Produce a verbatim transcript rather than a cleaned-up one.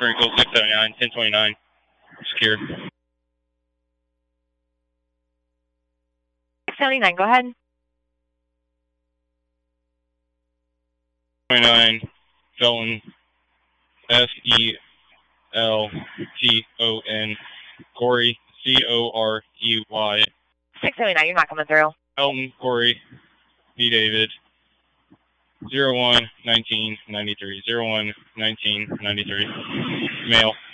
Sprinkle six seventy-nine, ten twenty-nine. Secure. six seventy-nine, go ahead. twenty-nine, Felton, S E L T O N, Corey, C O R E Y. six seventy-nine, you're not coming through. Felton, Corey, B. David, zero one nineteen ninety-three, zero one nineteen ninety-three, male.